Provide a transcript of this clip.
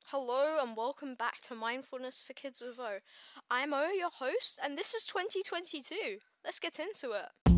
Hello and welcome back to Mindfulness for Kids with O. I'm O, your host, and this is 2022. Let's get into it.